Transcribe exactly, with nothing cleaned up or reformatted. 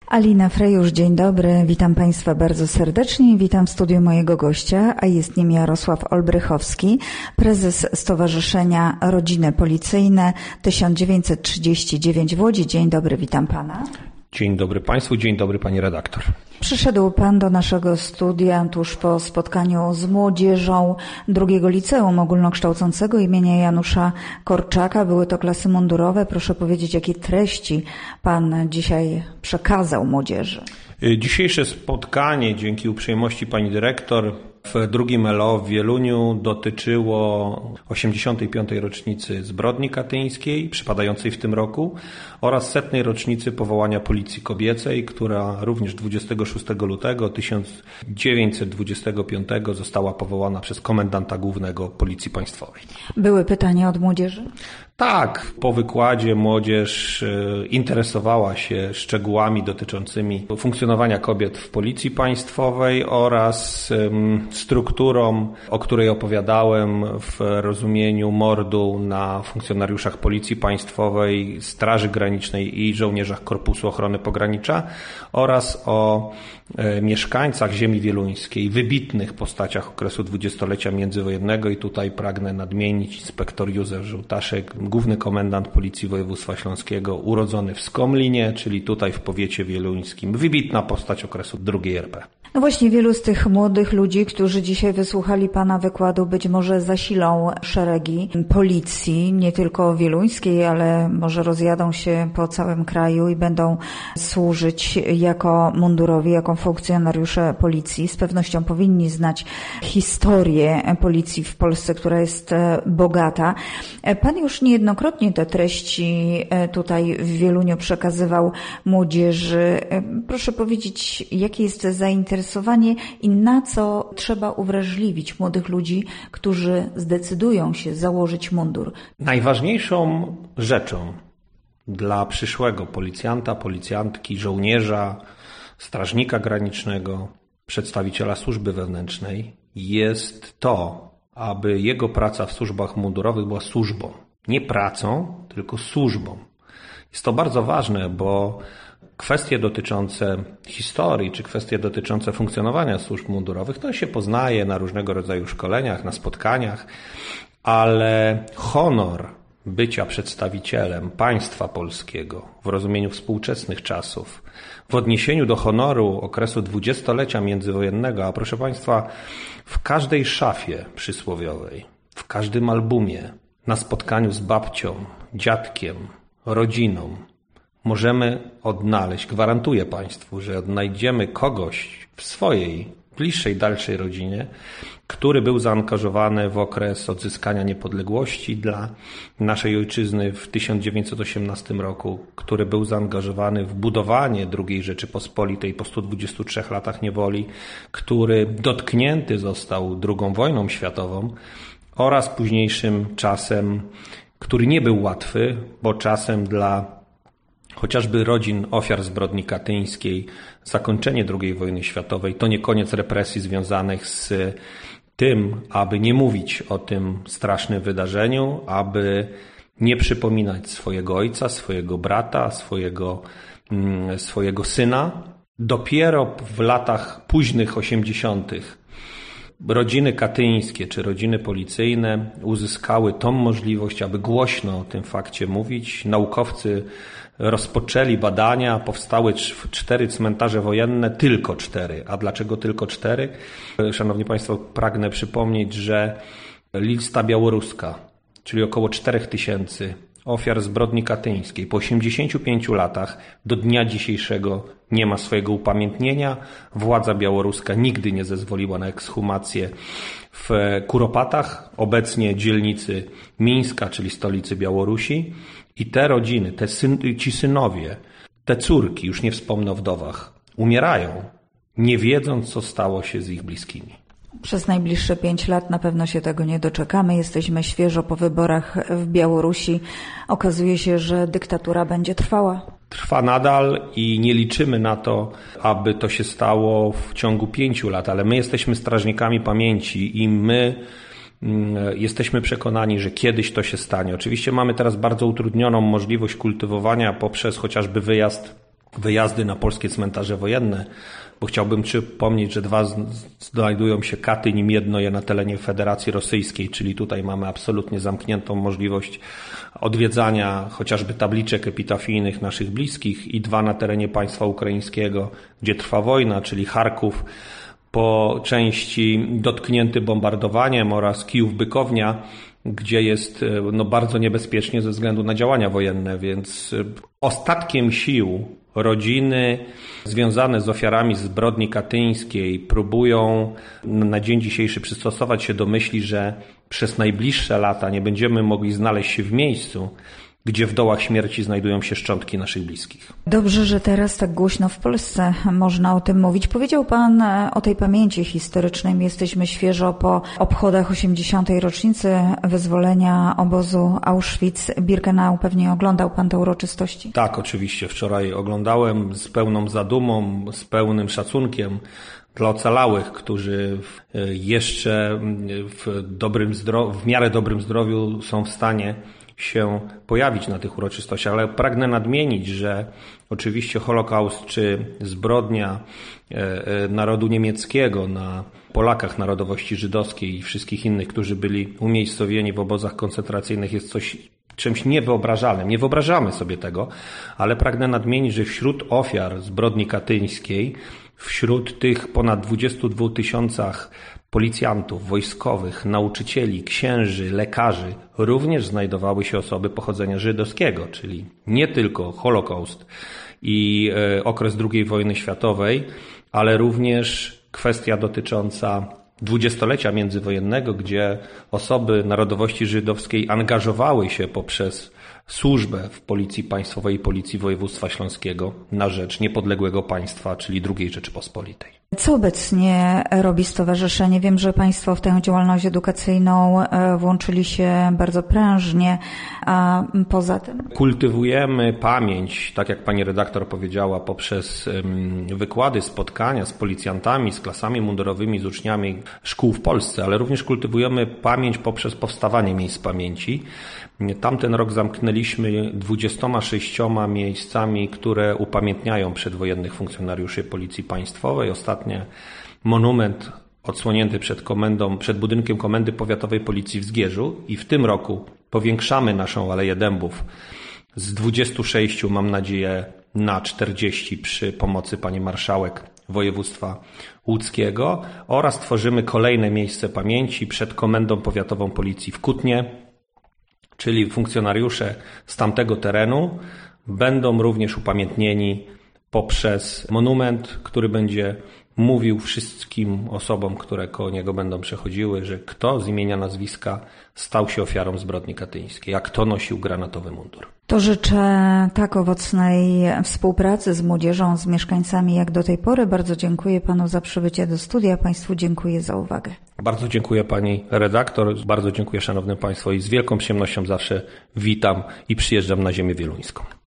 Alina Frejusz, dzień dobry. Witam Państwa bardzo serdecznie. Witam w studiu mojego gościa, a jest nim Jarosław Olbrychowski, prezes Stowarzyszenia Rodziny Policyjne tysiąc dziewięćset trzydzieści dziewięć w Łodzi. Dzień dobry, witam Pana. Dzień dobry Państwu, dzień dobry Pani redaktor. Przyszedł Pan do naszego studia tuż po spotkaniu z młodzieżą drugiego Liceum Ogólnokształcącego imienia Janusza Korczaka. Były to klasy mundurowe. Proszę powiedzieć, jakie treści Pan dzisiaj przekazał młodzieży? Dzisiejsze spotkanie, dzięki uprzejmości Pani dyrektor, w drugim L O w Wieluniu dotyczyło osiemdziesiątej piątej rocznicy zbrodni katyńskiej, przypadającej w tym roku, oraz setnej rocznicy powołania Policji Kobiecej, która również dwudziestego szóstego lutego tysiąc dziewięćset dwudziestego piątego została powołana przez komendanta głównego Policji Państwowej. Były pytania od młodzieży? Tak, po wykładzie młodzież interesowała się szczegółami dotyczącymi funkcjonowania kobiet w Policji Państwowej oraz strukturą, o której opowiadałem w rozumieniu mordu na funkcjonariuszach Policji Państwowej, Straży Granicznej i żołnierzach Korpusu Ochrony Pogranicza oraz o mieszkańcach ziemi wieluńskiej, wybitnych postaciach okresu dwudziestolecia międzywojennego i tutaj pragnę nadmienić inspektor Józef Żółtaszek, główny komendant Policji Województwa Śląskiego, urodzony w Skomlinie, czyli tutaj w powiecie wieluńskim, wybitna postać okresu drugiej R P. No właśnie, wielu z tych młodych ludzi, którzy dzisiaj wysłuchali Pana wykładu, być może zasilą szeregi policji, nie tylko wieluńskiej, ale może rozjadą się po całym kraju i będą służyć jako mundurowi, jako funkcjonariusze policji. Z pewnością powinni znać historię policji w Polsce, która jest bogata. Pan już niejednokrotnie te treści tutaj w Wieluniu przekazywał młodzieży. Proszę powiedzieć, jakie jest zainteresowanie i na co trzeba uwrażliwić młodych ludzi, którzy zdecydują się założyć mundur? Najważniejszą rzeczą dla przyszłego policjanta, policjantki, żołnierza, strażnika granicznego, przedstawiciela służby wewnętrznej jest to, aby jego praca w służbach mundurowych była służbą. Nie pracą, tylko służbą. Jest to bardzo ważne, bo kwestie dotyczące historii, czy kwestie dotyczące funkcjonowania służb mundurowych, to się poznaje na różnego rodzaju szkoleniach, na spotkaniach, ale honor bycia przedstawicielem państwa polskiego w rozumieniu współczesnych czasów, w odniesieniu do honoru okresu dwudziestolecia międzywojennego, a proszę Państwa, w każdej szafie przysłowiowej, w każdym albumie, na spotkaniu z babcią, dziadkiem, rodziną, możemy odnaleźć, gwarantuję Państwu, że odnajdziemy kogoś w swojej bliższej, dalszej rodzinie, który był zaangażowany w okres odzyskania niepodległości dla naszej ojczyzny w tysiąc dziewięćset osiemnastym roku, który był zaangażowany w budowanie drugiej Rzeczypospolitej po stu dwudziestu trzech latach niewoli, który dotknięty został drugą wojną światową oraz późniejszym czasem, który nie był łatwy, bo czasem dla chociażby rodzin ofiar zbrodni katyńskiej, zakończenie drugiej wojny światowej to nie koniec represji związanych z tym, aby nie mówić o tym strasznym wydarzeniu, aby nie przypominać swojego ojca, swojego brata, swojego, swojego syna. Dopiero w latach późnych osiemdziesiątych rodziny katyńskie czy rodziny policyjne uzyskały tą możliwość, aby głośno o tym fakcie mówić. Naukowcy rozpoczęli badania, powstały cztery cmentarze wojenne, tylko cztery. A dlaczego tylko cztery? Szanowni Państwo, pragnę przypomnieć, że lista białoruska, czyli około czterech tysięcy ofiar zbrodni katyńskiej po osiemdziesięciu pięciu latach do dnia dzisiejszego nie ma swojego upamiętnienia. Władza białoruska nigdy nie zezwoliła na ekshumację w Kuropatach, obecnie dzielnicy Mińska, czyli stolicy Białorusi. I te rodziny, te syn, ci synowie, te córki, już nie wspomnę o wdowach, umierają, nie wiedząc, co stało się z ich bliskimi. Przez najbliższe pięć lat na pewno się tego nie doczekamy. Jesteśmy świeżo po wyborach w Białorusi. Okazuje się, że dyktatura będzie trwała. Trwa nadal i nie liczymy na to, aby to się stało w ciągu pięciu lat, ale my jesteśmy strażnikami pamięci i my jesteśmy przekonani, że kiedyś to się stanie. Oczywiście mamy teraz bardzo utrudnioną możliwość kultywowania poprzez chociażby wyjazd wyjazdy na polskie cmentarze wojenne, bo chciałbym przypomnieć, że dwa znajdują się Katyń i Miedno je na terenie Federacji Rosyjskiej, czyli tutaj mamy absolutnie zamkniętą możliwość odwiedzania chociażby tabliczek epitafijnych naszych bliskich, i dwa na terenie państwa ukraińskiego, gdzie trwa wojna, czyli Charków po części dotknięty bombardowaniem, oraz Kijów-Bykownia, gdzie jest no, bardzo niebezpiecznie ze względu na działania wojenne, więc ostatkiem sił rodziny związane z ofiarami zbrodni katyńskiej próbują na dzień dzisiejszy przystosować się do myśli, że przez najbliższe lata nie będziemy mogli znaleźć się w miejscu, gdzie w dołach śmierci znajdują się szczątki naszych bliskich. Dobrze, że teraz tak głośno w Polsce można o tym mówić. Powiedział Pan o tej pamięci historycznej. My jesteśmy świeżo po obchodach osiemdziesiątej rocznicy wyzwolenia obozu Auschwitz-Birkenau. Pewnie oglądał Pan te uroczystości? Tak, oczywiście. Wczoraj oglądałem z pełną zadumą, z pełnym szacunkiem dla ocalałych, którzy jeszcze w dobrym zdrowiu, w miarę dobrym zdrowiu są w stanie się pojawić na tych uroczystościach, ale pragnę nadmienić, że oczywiście Holokaust czy zbrodnia narodu niemieckiego na Polakach narodowości żydowskiej i wszystkich innych, którzy byli umiejscowieni w obozach koncentracyjnych, jest coś czymś niewyobrażalnym. Nie wyobrażamy sobie tego, ale pragnę nadmienić, że wśród ofiar zbrodni katyńskiej, wśród tych ponad dwudziestu dwóch tysiącach policjantów, wojskowych, nauczycieli, księży, lekarzy, również znajdowały się osoby pochodzenia żydowskiego, czyli nie tylko Holokaust i okres drugiej wojny światowej, ale również kwestia dotycząca dwudziestolecia międzywojennego, gdzie osoby narodowości żydowskiej angażowały się poprzez służbę w Policji Państwowej i Policji Województwa Śląskiego na rzecz niepodległego państwa, czyli drugiej Rzeczypospolitej. Co obecnie robi stowarzyszenie? Wiem, że Państwo w tę działalność edukacyjną włączyli się bardzo prężnie, a poza tym? Kultywujemy pamięć, tak jak pani redaktor powiedziała, poprzez wykłady, spotkania z policjantami, z klasami mundurowymi, z uczniami szkół w Polsce, ale również kultywujemy pamięć poprzez powstawanie miejsc pamięci. Tamten rok zamknęliśmy dwudziestoma sześcioma miejscami, które upamiętniają przedwojennych funkcjonariuszy Policji Państwowej. Ostatnio monument odsłonięty przed komendą, przed budynkiem Komendy Powiatowej Policji w Zgierzu, i w tym roku powiększamy naszą Aleję Dębów z dwudziestu sześciu, mam nadzieję, na czterdzieści przy pomocy pani marszałek województwa łódzkiego, oraz tworzymy kolejne miejsce pamięci przed Komendą Powiatową Policji w Kutnie, czyli funkcjonariusze z tamtego terenu będą również upamiętnieni poprzez monument, który będzie mówił wszystkim osobom, które koło niego będą przechodziły, że kto z imienia, nazwiska stał się ofiarą zbrodni katyńskiej, a kto nosił granatowy mundur. To życzę tak owocnej współpracy z młodzieżą, z mieszkańcami jak do tej pory. Bardzo dziękuję Panu za przybycie do studia. Państwu dziękuję za uwagę. Bardzo dziękuję Pani redaktor, bardzo dziękuję Szanownym Państwu i z wielką przyjemnością zawsze witam i przyjeżdżam na ziemię wieluńską.